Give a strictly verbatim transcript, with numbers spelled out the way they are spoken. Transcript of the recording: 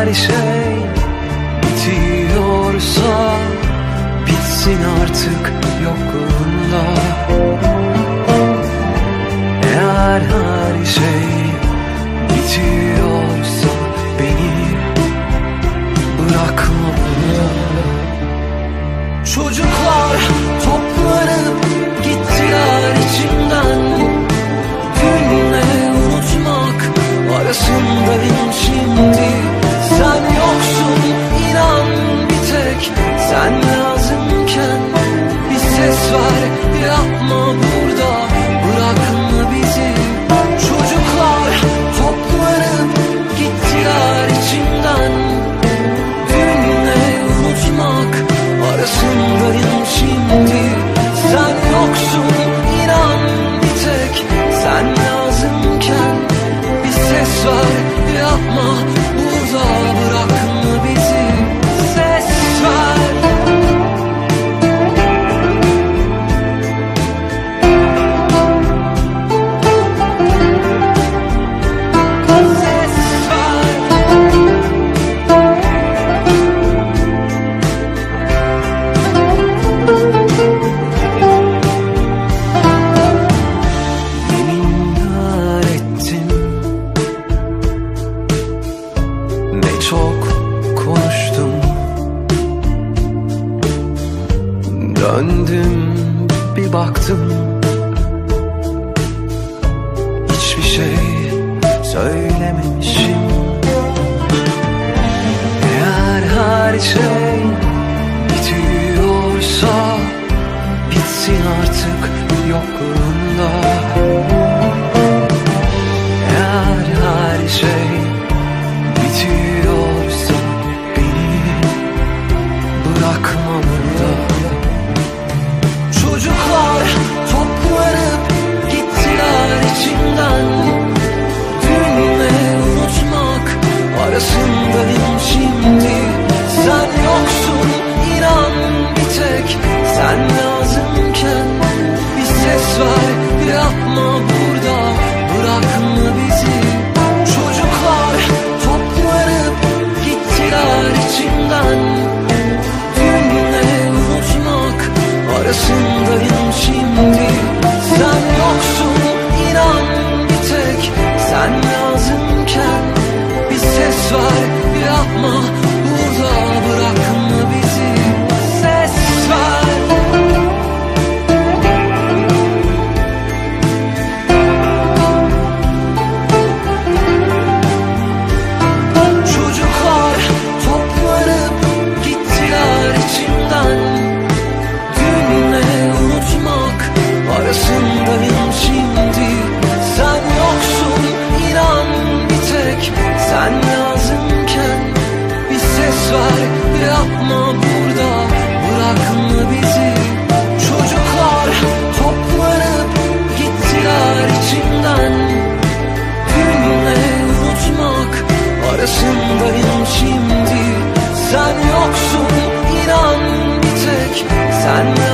her şey bitiyorsa bitsin artık yokluğunda. Eğer her şey bitiyorsa beni bırakma burada. Çocuklar toplanıp gittiler içimden. Dünle unutmak arasındayım şimdi. Sen yoksun inan bir tek, sen lazımken bir ses ver, yapma burada, bırakma bizi. Çocuklar toplanıp gittiler içimden. Dünle unutmak arasındayım şimdi. Sen yoksun inan bir tek, sen lazımken bir ses ver, yapma burada, bırakma bizi. Ses ver. Döndüm bir baktım, hiçbir şey söylememişim. Eğer her şey bitiyorsa bitsin artık yokluğunda. Eğer her şey bitiyorsa beni bırakma burada. Çocuklar toplanıp gittiler içimden. Dünle unutmak arasındayım şimdi. Sen yoksun inan bir tek, sen lazımken bir ses ver, yapma burada, bırakma bizi. Çocuklar toplanıp gittiler içimden. Dünle unutmak arasındayım şimdi. Sen yoksun inan bir tek, sen lazımken bir ses ver, yapma burada, bırakma bizi. Ses ver. Çocuklar toplanıp gittiler içimden. Dünle unutmak arasındayım şimdi. Sen yoksun inan bir tek, sen lazımken bir ses ver, yapma burada, bırakma bizi. Çocuklar toplanıp gittiler içimden. Dünle unutmak arasındayım şimdi. Sen yoksun inan bir tek, sen